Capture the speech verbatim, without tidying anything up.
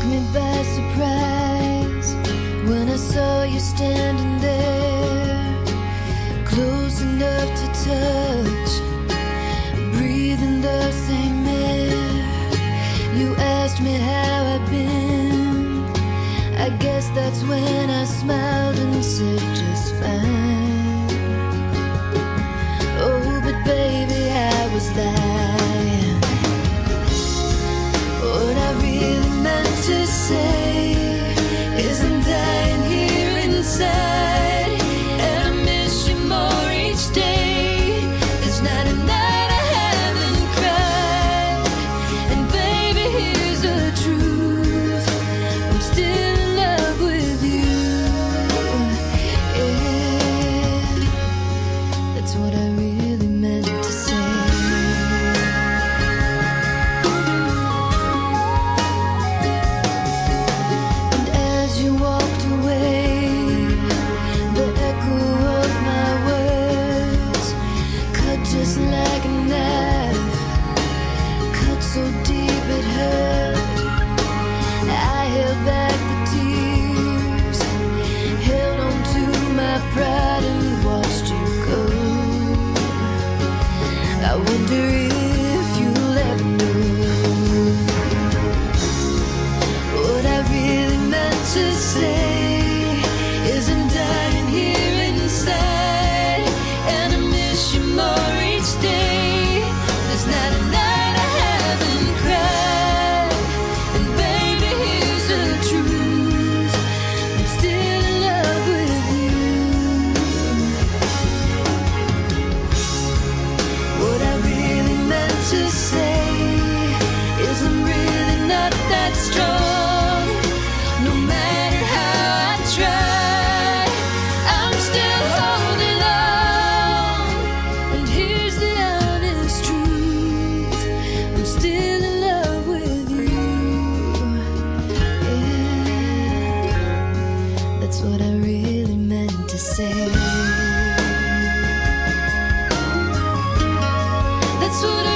me by surprise when I saw you standing there, close enough to touch, breathing the same air. You asked me how I'd been. I guess that's when I smiled and said just fine. Oh, but baby, I was lying. What I really meant to say is I'm dying here inside, and I miss you more each day. There's not a night I haven't cried, and baby, here's the truth, I'm still in love with you. Yeah, that's what I really meant to say. Just like a knife, cut so deep it hurt. I held back the tears, held on to my pride and watched you go. I wonder if you'll ever know what I really meant to say is I'm dying here inside, and I miss you more each day. There's not a night I haven't cried, and baby, here's the truth, I'm still in love with you. What I really meant to say is I'm really not that strong. No matter how I try, I'm still holding on. And here's the honest truth, I'm still in love with you. Yeah, that's what I really meant to say. That's what I